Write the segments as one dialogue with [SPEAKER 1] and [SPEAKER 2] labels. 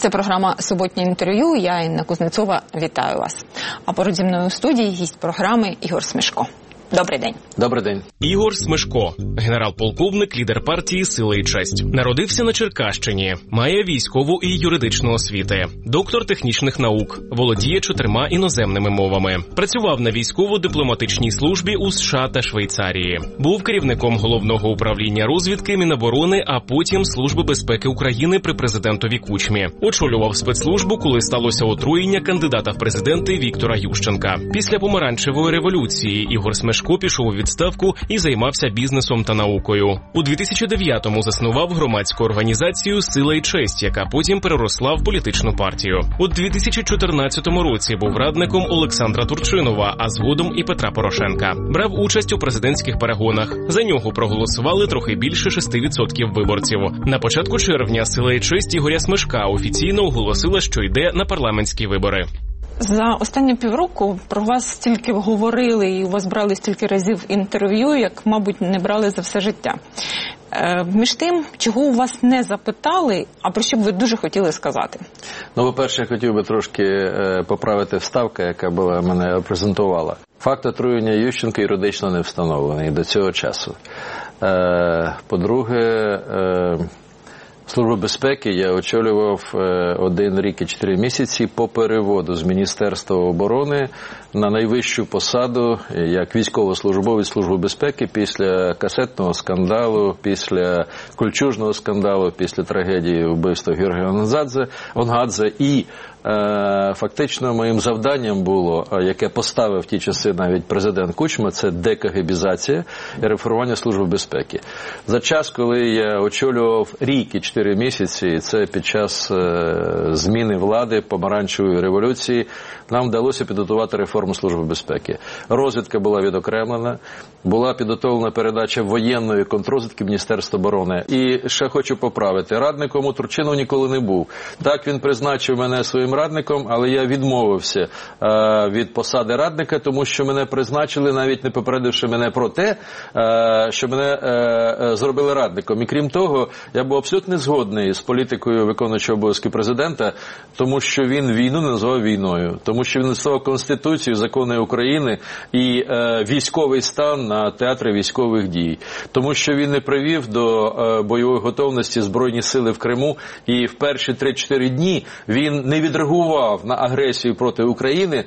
[SPEAKER 1] Це програма «Суботнє інтерв'ю». Я, Інна Кузнецова, вітаю вас. А поруч зі мною у студії гість програми Ігор Смешко. Добрий день.
[SPEAKER 2] Добрий день.
[SPEAKER 3] Ігор Смешко, генерал-полковник, лідер партії «Сила і честь». Народився на Черкащині, має військову і юридичну освіти, доктор технічних наук, володіє 4 іноземними мовами. Працював на військово-дипломатичній службі у США та Швейцарії. Був керівником Головного управління розвідки Міноборони, а потім Служби безпеки України при президентові Кучмі. Очолював спецслужбу, коли сталося отруєння кандидата в президенти Віктора Ющенка. Після помаранчевої революції Ігор Смешко пішов у відставку і займався бізнесом та наукою. У 2009-му заснував громадську організацію «Сила і честь», яка потім переросла в політичну партію. У 2014 році був радником Олександра Турчинова, а згодом і Петра Порошенка. Брав участь у президентських перегонах. За нього проголосували трохи більше 6% виборців. На початку червня «Сила і честь» Ігоря Смешка офіційно оголосила, що йде на парламентські вибори.
[SPEAKER 1] За останні півроку про вас стільки говорили і у вас брали стільки разів інтерв'ю, як, мабуть, не брали за все життя. Між тим, чого у вас не запитали, а про що б ви дуже хотіли сказати?
[SPEAKER 2] Ну, по-перше, я хотів би трошки поправити вставку, яка була мене презентувала. Факт отруєння Ющенка юридично не встановлений до цього часу. По-друге, Службу безпеки я очолював 1 рік і 4 місяці по переводу з Міністерства оборони на найвищу посаду як військовослужбовець Служби безпеки після касетного скандалу, після кольчужного скандалу, після трагедії вбивства Георгія Онгадзе. І фактично моїм завданням було, яке поставив в ті часи навіть президент Кучма, це декагебізація і реформування Служби безпеки. За час, коли я очолював рік і 4 місяці, це під час зміни влади, помаранчевої революції, нам вдалося підготувати реформу Служби безпеки. Розвідка була відокремлена, була підготовлена передача воєнної контррозвідки Міністерства оборони. І ще хочу поправити, радником у Турчинов ніколи не був. Так, він призначив мене своїм радником, але я відмовився від посади радника, тому що мене призначили, навіть не попередивши мене про те, що мене зробили радником. І крім того, я був абсолютно згодний з політикою виконуючого обов'язки президента, тому що він війну не назвав війною, тому що він назвав Конституцію, закони України і військовий стан на театрі військових дій, тому що він не привів до бойової готовності Збройні сили в Криму, і в перші 3-4 дні він не відреагував на агресію проти України,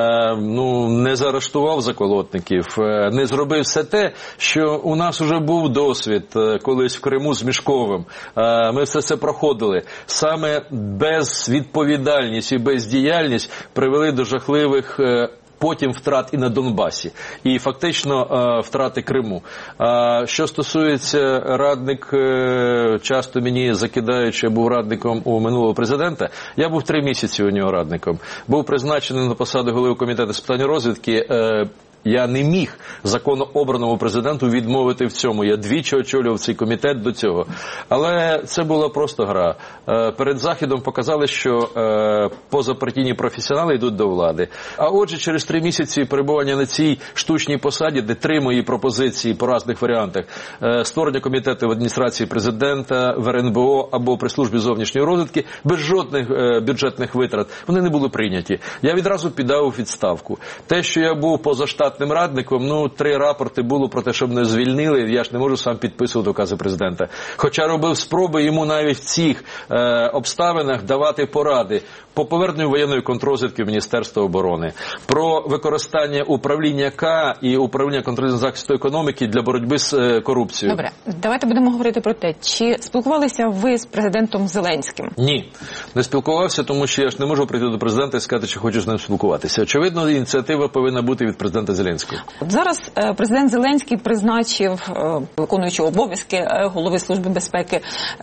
[SPEAKER 2] не заарештував заколотників, не зробив все те, що у нас вже був досвід колись в Криму з Мішковим. Ми все це проходили. Саме безвідповідальність і бездіяльність привели до жахливих потім втрат і на Донбасі, і фактично втрати Криму. Що стосується радник, часто мені закидають, що я був радником у минулого президента, я був 3 місяці у нього радником. Був призначений на посаду голови комітету з питань розвідки. Я не міг законно обраному президенту відмовити в цьому. Я двічі очолював цей комітет до цього. Але це була просто гра. Перед Західом показали, що позапартійні професіонали йдуть до влади. А отже, через 3 місяці перебування на цій штучній посаді, де 3 мої пропозиції по різних варіантах, створення комітету в адміністрації президента, в РНБО або при службі зовнішньої розвідки, без жодних бюджетних витрат, вони не були прийняті. Я відразу піддав у відставку. Те, що я був позаштатним радником, 3 рапорти було про те, щоб мене звільнили, я ж не можу сам підписувати укази президента. Хоча робив спроби йому навіть в цих обставинах давати поради по поверненню воєнної контррозвідки в Міністерство оборони, про використання управління К і управління контролю захисту економіки для боротьби з корупцією.
[SPEAKER 1] Добре, давайте будемо говорити про те, чи спілкувалися ви з президентом Зеленським?
[SPEAKER 2] Ні, не спілкувався, тому що я ж не можу прийти до президента і сказати, чи хочу з ним спілкуватися. Очевидно, ініціатива повинна бути від президента Зеленського.
[SPEAKER 1] От зараз президент Зеленський призначив виконуючого обов'язки голови Служби безпеки,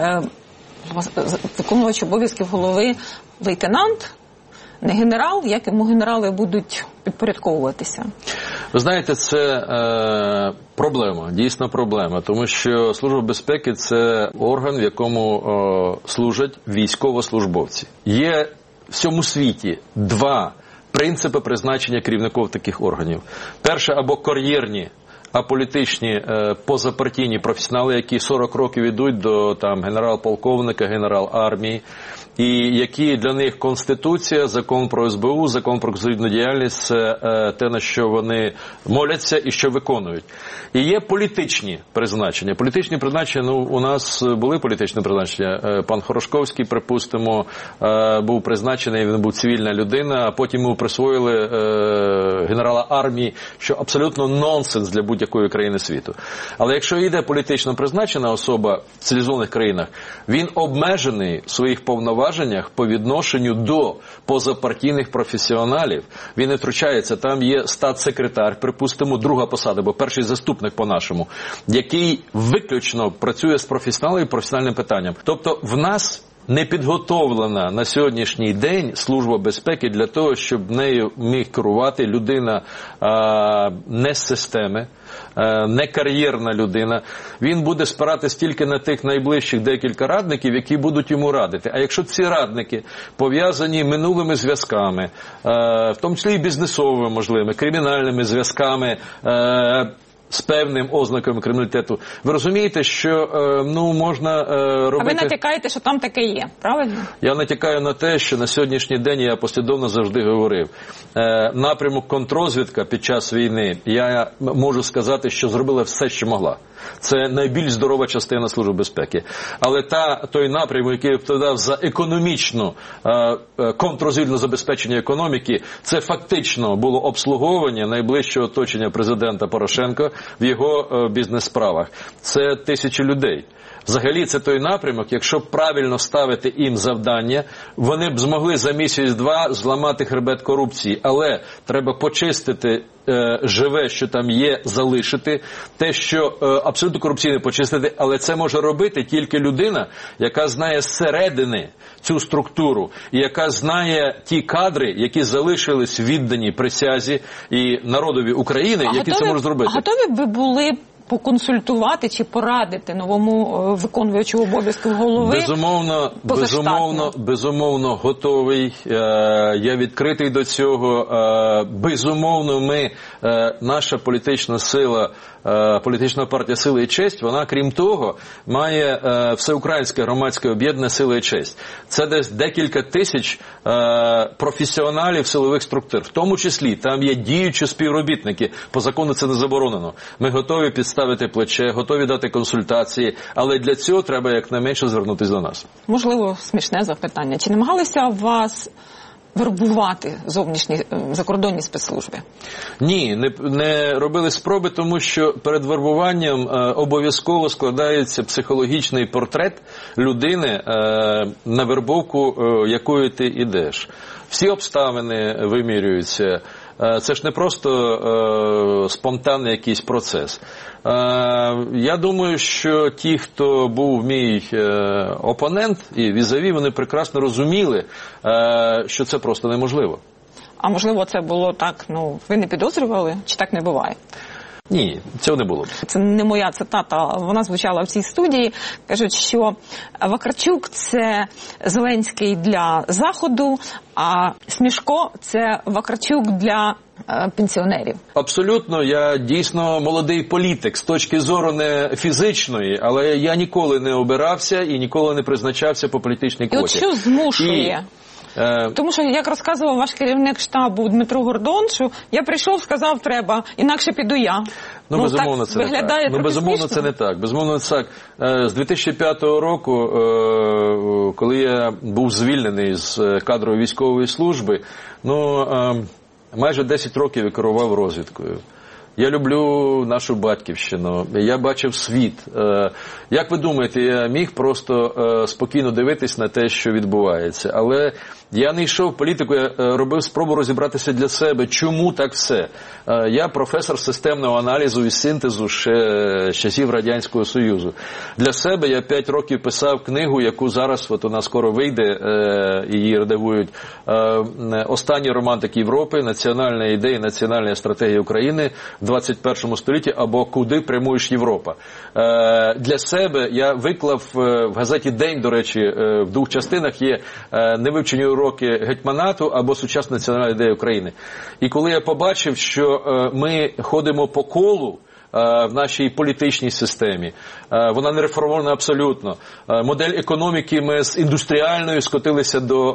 [SPEAKER 1] виконувач обов'язків голови лейтенант, не генерал, як йому генерали будуть підпорядковуватися?
[SPEAKER 2] Ви знаєте, це проблема, дійсна проблема, тому що Служба безпеки – це орган, в якому служать військовослужбовці. Є в всьому світі 2 принципи призначення керівників таких органів. Перше, або кар'єрні, аполітичні, позапартійні професіонали, які 40 років йдуть до там генерал-полковника, генерал армії, і які для них Конституція, закон про СБУ, закон про конституційну діяльність – це те, на що вони моляться і що виконують. І є політичні призначення. Політичні призначення, у нас були політичні призначення. Пан Хорошковський, припустимо, був призначений, він був цивільна людина, а потім йому присвоїли генерала армії, що абсолютно нонсенс для будь-якої країни світу. Але якщо йде політично призначена особа в цивілізованих країнах, він обмежений в своїх повноваженнях по відношенню до позапартійних професіоналів. Він не втручається. Там є статсекретар, припустимо, друга посада, бо перший заступник по-нашому, який виключно працює з професіоналами і професіональним питанням. Тобто в нас не підготовлена на сьогоднішній день Служба безпеки для того, щоб нею міг керувати людина не з системи, не кар'єрна людина. Він буде спиратись тільки на тих найближчих декілька радників, які будуть йому радити. А якщо ці радники пов'язані минулими зв'язками, в тому числі і бізнесовими, можливими, кримінальними зв'язками, з певним ознаками криміналітету. Ви розумієте, що можна робити...
[SPEAKER 1] А ви натякаєте, що там таке є, правильно?
[SPEAKER 2] Я натякаю на те, що на сьогоднішній день, я послідовно завжди говорив, напрямок контррозвідка під час війни, я можу сказати, що зробила все, що могла. Це найбільш здорова частина Служби безпеки. Але той напрямок, який відповідав за економічну, контррозвідне забезпечення економіки, це фактично було обслуговування найближчого оточення президента Порошенка в його бізнес-справах. Це 1000 людей. Взагалі, це той напрямок, якщо правильно ставити їм завдання, вони б змогли за місяць-два зламати хребет корупції. Але треба почистити живе, що там є, залишити. Те, що абсолютно корупційне, почистити. Але це може робити тільки людина, яка знає зсередини цю структуру. І яка знає ті кадри, які залишились віддані присязі і народові України, які це можуть зробити.
[SPEAKER 1] А готові б ви були поконсультувати чи порадити новому виконуючому обов'язків голови?
[SPEAKER 2] Безумовно готовий. Я відкритий до цього. Безумовно, наша політична сила, політична партія «Сила і честь», вона, крім того, має всеукраїнське громадське об'єднання «Сила і честь». Це десь декілька тисяч професіоналів силових структур. В тому числі там є діючі співробітники. По закону це не заборонено. Ми готові підставити плече, готові дати консультації, але для цього треба якнайменше звернутися до нас.
[SPEAKER 1] Можливо, смішне запитання. Чи намагалися вас вербувати зовнішні закордонні спецслужби?
[SPEAKER 2] Ні, не робили спроби, тому що перед вербуванням обов'язково складається психологічний портрет людини, на вербовку якої ти йдеш. Всі обставини вимірюються. Це ж не просто спонтанний якийсь процес. Я думаю, що ті, хто був мій опонент і візаві, вони прекрасно розуміли, що це просто неможливо.
[SPEAKER 1] А можливо, це було так, ви не підозрювали, чи так не буває?
[SPEAKER 2] Ні, цього не було.
[SPEAKER 1] Це не моя цитата, вона звучала в цій студії. Кажуть, що Вакарчук – це Зеленський для Заходу, а Смішко – це Вакарчук для пенсіонерів.
[SPEAKER 2] Абсолютно, я дійсно молодий політик з точки зору не фізичної, але я ніколи не обирався і ніколи не призначався по політичній квоті.
[SPEAKER 1] І от що змушує? Тому що, як розказував ваш керівник штабу Дмитро Гордон, що я прийшов, сказав, треба, інакше піду я.
[SPEAKER 2] Безумовно, це не так. Безумовно, це не так. Безумовно, це так. З 2005 року, коли я був звільнений з кадрової військової служби, майже 10 років я керував розвідкою. Я люблю нашу батьківщину, я бачив світ. Як ви думаєте, я міг просто спокійно дивитись на те, що відбувається? Але я не йшов в політику, я робив спробу розібратися для себе, чому так все. Я професор системного аналізу і синтезу ще з часів Радянського Союзу. Для себе я 5 років писав книгу, яку зараз, вона скоро вийде, її редагують, «Останній романтик Європи. Національна ідея, національна стратегія України в 21 столітті» або «Куди прямуєш Європа». Для себе я виклав в газеті «День», до речі, в 2 частинах є невивчені уроки гетьманату або сучасна національна ідея України. І коли я побачив, що ми ходимо по колу, в нашій політичній системі. Вона не реформована абсолютно. Модель економіки ми з індустріальної скотилися до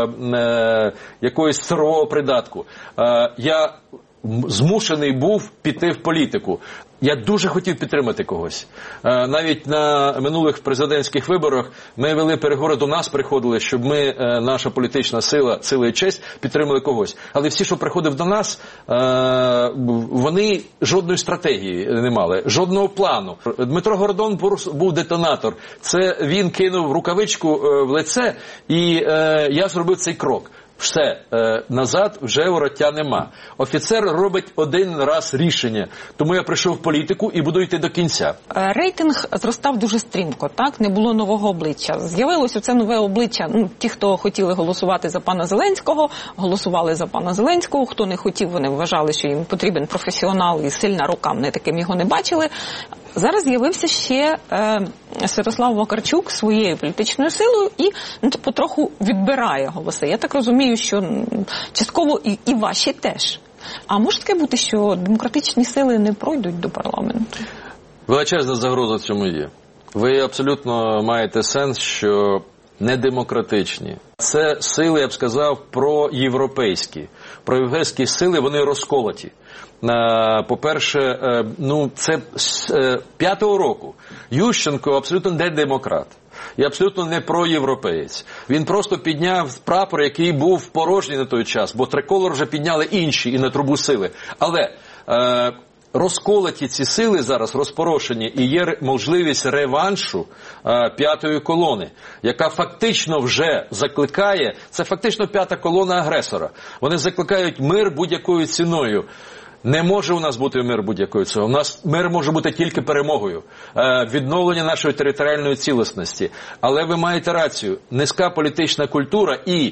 [SPEAKER 2] якогось сирового придатку. Я змушений був піти в політику. Я дуже хотів підтримати когось. Навіть на минулих президентських виборах ми вели переговори, до нас приходили, щоб ми, наша політична сила, сила і честь, підтримали когось. Але всі, що приходив до нас, вони жодної стратегії не мали, жодного плану. Дмитро Гордон був детонатор. Це він кинув рукавичку в лице, і я зробив цей крок. Все, назад вже вороття нема. Офіцер робить один раз рішення. Тому я прийшов в політику і буду йти до кінця.
[SPEAKER 1] Рейтинг зростав дуже стрімко, так? Не було нового обличчя. З'явилося це нове обличчя. Ті, хто хотіли голосувати за пана Зеленського, голосували за пана Зеленського. Хто не хотів, вони вважали, що їм потрібен професіонал і сильна рука. Вони таким його не бачили. Зараз з'явився ще Святослав Вакарчук своєю політичною силою і потроху відбирає голоси. Я так розумію, що частково і ваші теж. А може таке бути, що демократичні сили не пройдуть до парламенту?
[SPEAKER 2] Величезна загроза в цьому є. Ви абсолютно маєте сенс, що недемократичні. Це сили, я б сказав, проєвропейські. Проєвропейські сили, вони розколоті. По-перше, це з 5-го року. Ющенко абсолютно не демократ. І абсолютно не проєвропеєць. Він просто підняв прапор, який був порожній на той час, бо триколор вже підняли інші і на трубу сили. Але розколоті ці сили зараз, розпорошені, і є можливість реваншу п'ятої колони, яка фактично вже закликає, це фактично п'ята колона агресора. Вони закликають мир будь-якою ціною. Не може у нас бути мир будь-якою ціною. У нас мир може бути тільки перемогою, відновлення нашої територіальної цілісності. Але ви маєте рацію, низька політична культура і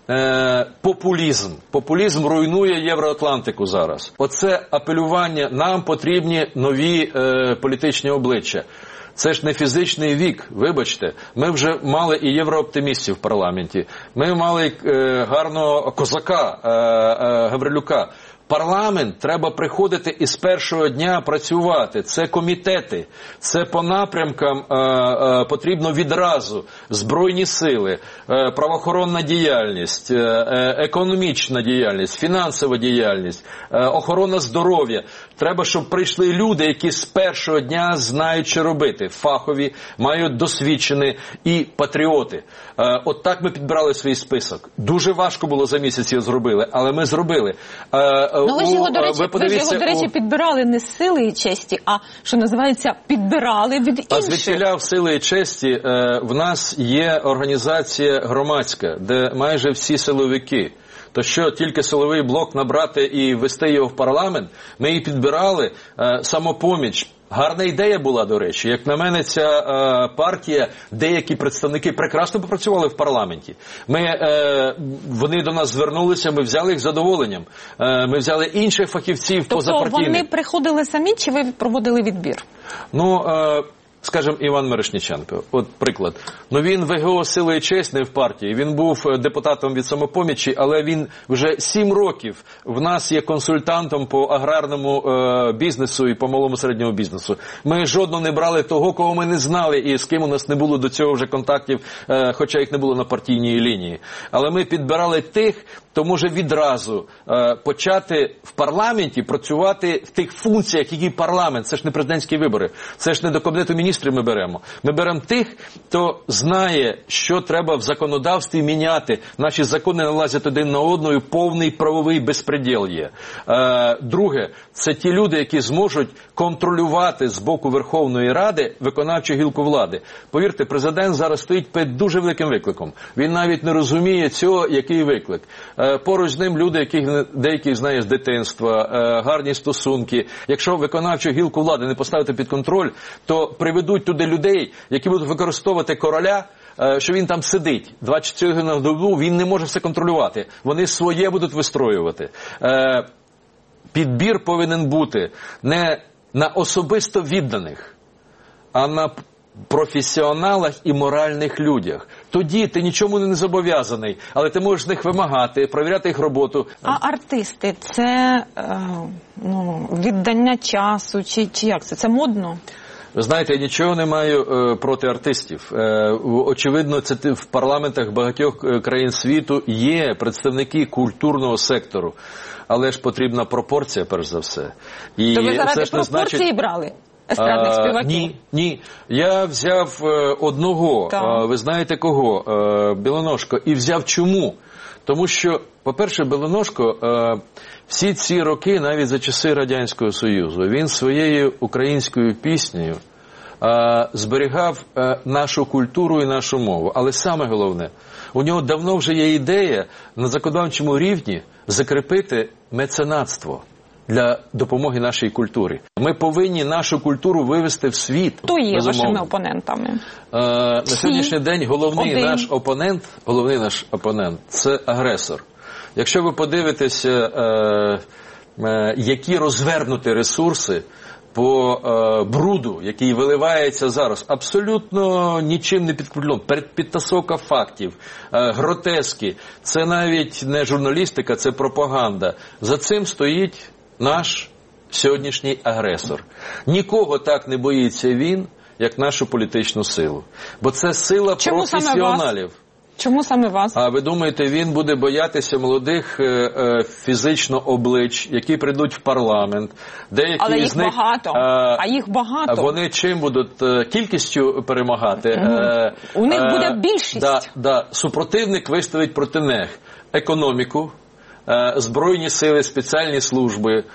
[SPEAKER 2] популізм. Популізм руйнує Євроатлантику зараз. Оце апелювання, нам потрібні нові політичні обличчя. Це ж не фізичний вік, вибачте. Ми вже мали і єврооптимістів в парламенті. Ми мали гарного козака Гаврилюка. Парламент треба приходити і з першого дня працювати. Це комітети, це по напрямкам потрібно відразу. Збройні сили, правоохоронна діяльність, економічна діяльність, фінансова діяльність, охорона здоров'я. Треба, щоб прийшли люди, які з першого дня знають, що робити. Фахові, мають досвідчені і патріоти. От так ми підбирали свій список. Дуже важко було за місяць його зробили, але ми зробили.
[SPEAKER 1] Ви ж його, до речі, підбирали не з сили і честі, а, що називається, підбирали від інших.
[SPEAKER 2] А звідтіля в сили і честі в нас є організація громадська, де майже всі силовики. То що, тільки силовий блок набрати і ввести його в парламент? Ми її підбирали, Самопоміч. Гарна ідея була, до речі. Як на мене, ця партія, деякі представники прекрасно попрацювали в парламенті. Вони до нас звернулися, ми взяли їх з задоволенням. Ми взяли інших фахівців позапартійних.
[SPEAKER 1] Тобто вони приходили самі, чи ви проводили відбір?
[SPEAKER 2] Скажімо, Іван Мирошниченко, от приклад. Він ВГО «Сила і честь» не в партії, він був депутатом від «Самопомічі», але він вже 7 років в нас є консультантом по аграрному бізнесу і по малому середньому бізнесу. Ми жодного не брали того, кого ми не знали і з ким у нас не було до цього вже контактів, хоча їх не було на партійній лінії. Але ми підбирали тих, хто може відразу почати в парламенті працювати в тих функціях, які парламент. Це ж не президентські вибори, це ж не до Кабінету міністрів ми беремо. Ми беремо тих, хто знає, що треба в законодавстві міняти. Наші закони налазять один на одного, повний правовий безпреділ є. Друге, це ті люди, які зможуть контролювати з боку Верховної Ради виконавчу гілку влади. Повірте, президент зараз стоїть перед дуже великим викликом. Він навіть не розуміє цього, який виклик. Поруч з ним люди, яких деяких знає з дитинства, гарні стосунки. Якщо виконавчу гілку влади не поставити під контроль, то приведуть туди людей, які будуть використовувати короля, що він там сидить 24 години на добу, він не може все контролювати. Вони своє будуть вистроювати. Підбір повинен бути не на особисто відданих, а на професіоналах і моральних людях. Тоді ти нічому не зобов'язаний, але ти можеш з них вимагати, перевіряти їх роботу.
[SPEAKER 1] А артисти – це віддання часу, чи як це? Це модно?
[SPEAKER 2] Ви знаєте, я нічого не маю проти артистів. Очевидно, це в парламентах багатьох країн світу є представники культурного сектору. Але ж потрібна пропорція, перш за все. І
[SPEAKER 1] то ви заради пропорції
[SPEAKER 2] значить...
[SPEAKER 1] брали естрадних співаків?
[SPEAKER 2] Ні. Я взяв одного, ви знаєте кого, Білоножко. І взяв чому? Тому що, по-перше, Білоножко всі ці роки, навіть за часи Радянського Союзу, він своєю українською піснею зберігав нашу культуру і нашу мову. Але саме головне, у нього давно вже є ідея на законодавчому рівні закріпити меценатство для допомоги нашій культурі. Ми повинні нашу культуру вивести в світ.
[SPEAKER 1] Хто є вашими опонентами?
[SPEAKER 2] На сьогоднішній день головний наш опонент – це агресор. Якщо ви подивитеся, які розвернуті ресурси по бруду, який виливається зараз, абсолютно нічим не підкріплено. Підтасовка фактів, гротески. Це навіть не журналістика, це пропаганда. За цим стоїть наш сьогоднішній агресор. Нікого так не боїться він, як нашу політичну силу. Бо це сила професіоналів.
[SPEAKER 1] Чому саме вас?
[SPEAKER 2] А ви думаєте, він буде боятися молодих фізично облич, які прийдуть в парламент? Деякі
[SPEAKER 1] але їх
[SPEAKER 2] з них,
[SPEAKER 1] багато.
[SPEAKER 2] Вони чим будуть кількістю перемагати?
[SPEAKER 1] У них буде більшість.
[SPEAKER 2] Супротивник виставить проти них економіку, Збройні сили, спеціальні служби,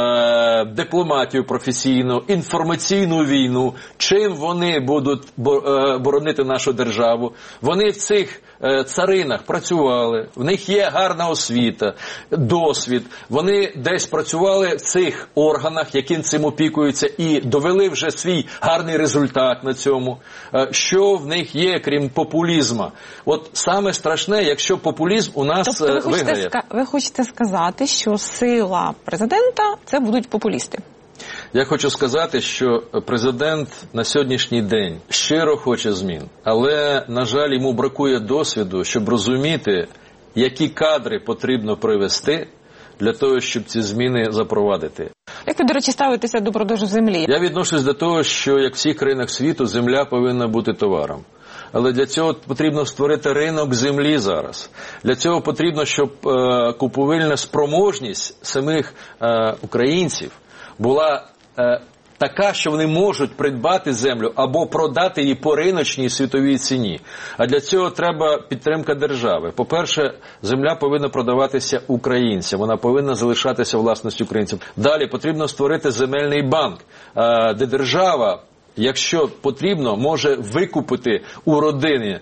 [SPEAKER 2] дипломатію професійну, інформаційну війну. Чим вони будуть боронити нашу державу? Вони в цих царинах працювали, в них є гарна освіта, досвід. Вони десь працювали в цих органах, яким цим опікуються, і довели вже свій гарний результат на цьому. Що в них є, крім популізму? От саме страшне, якщо популізм у нас виграє.
[SPEAKER 1] Ви хочете сказати, що сила президента – це будуть популісти?
[SPEAKER 2] Я хочу сказати, що президент на сьогоднішній день щиро хоче змін. Але, на жаль, йому бракує досвіду, щоб розуміти, які кадри потрібно привести для того, щоб ці зміни запровадити.
[SPEAKER 1] Як ви, до речі, ставитеся до продажу землі?
[SPEAKER 2] Я відношусь до того, що, як в всіх країнах світу, земля повинна бути товаром. Але для цього потрібно створити ринок землі зараз. Для цього потрібно, щоб купівельна спроможність самих українців була така, що вони можуть придбати землю або продати її по риночній світовій ціні. А для цього треба підтримка держави. По-перше, земля повинна продаватися українцям, вона повинна залишатися власністю українців. Далі потрібно створити земельний банк, де держава, якщо потрібно, може викупити у родини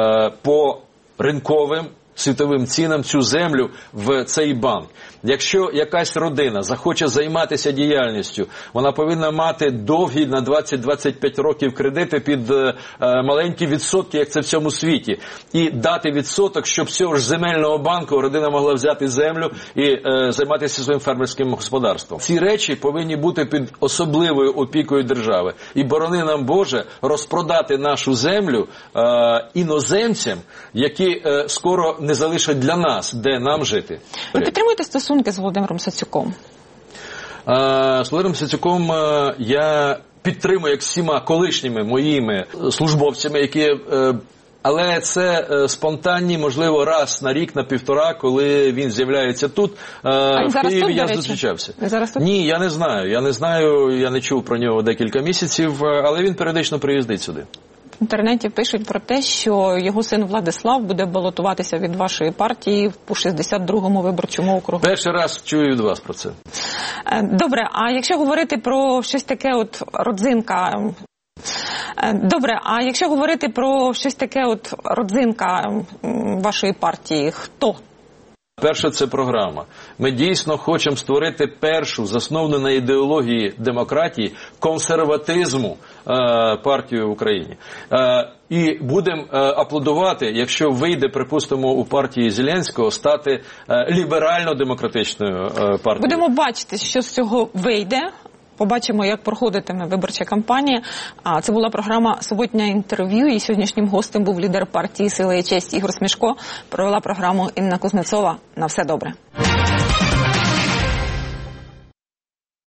[SPEAKER 2] по ринковим світовим цінам цю землю в цей банк. Якщо якась родина захоче займатися діяльністю, вона повинна мати довгі на 20-25 років кредити під маленькі відсотки, як це в цьому світі. І дати відсоток, щоб з цього ж земельного банку родина могла взяти землю і займатися своїм фермерським господарством. Ці речі повинні бути під особливою опікою держави. І борони нам Боже розпродати нашу землю іноземцям, які скоро не залишать для нас, де нам жити.
[SPEAKER 1] Ви підтримуєте стосунки з Володимиром Сацюком?
[SPEAKER 2] З Володимиром Сацюком я підтримую, як всіма колишніми моїми службовцями, які... Але це спонтанні, можливо, раз на рік, на півтора, коли він з'являється тут. В Києві я зустрічався. Ні, я не знаю, я не чув про нього декілька місяців, але він періодично приїздить сюди.
[SPEAKER 1] В інтернеті пишуть про те, що його син Владислав буде балотуватися від вашої партії по 62-му виборчому округу.
[SPEAKER 2] Перший раз чую від вас про це.
[SPEAKER 1] Добре, а якщо говорити про щось таке от родзинка... вашої партії, хто?
[SPEAKER 2] Перше – це програма. Ми дійсно хочемо створити першу, засновану на ідеології демократії, консерватизму партію в Україні. І будемо аплодувати, якщо вийде, припустимо, у партії Зеленського стати ліберально-демократичною партією.
[SPEAKER 1] Будемо бачити, що з цього вийде. побачимо, як проходитиме виборча кампанія. А це була програма «Суботнє інтерв'ю», і сьогоднішнім гостем був лідер партії «Сила і честь» Ігор Смішко. Провела програму Інна Кузнецова. На все добре.